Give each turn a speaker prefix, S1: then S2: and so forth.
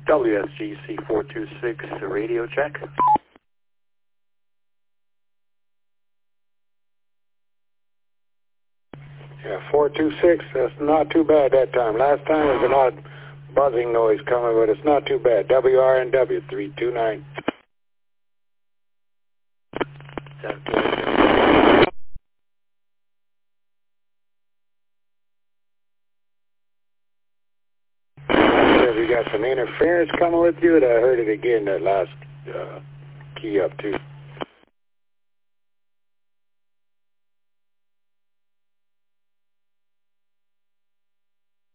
S1: WSGC 426, radio check.
S2: Yeah, 426, that's not too bad that time. Last time there was an odd buzzing noise coming, but it's not too bad. WRNW 329. You got some interference coming with you, and I heard it again that last key up too.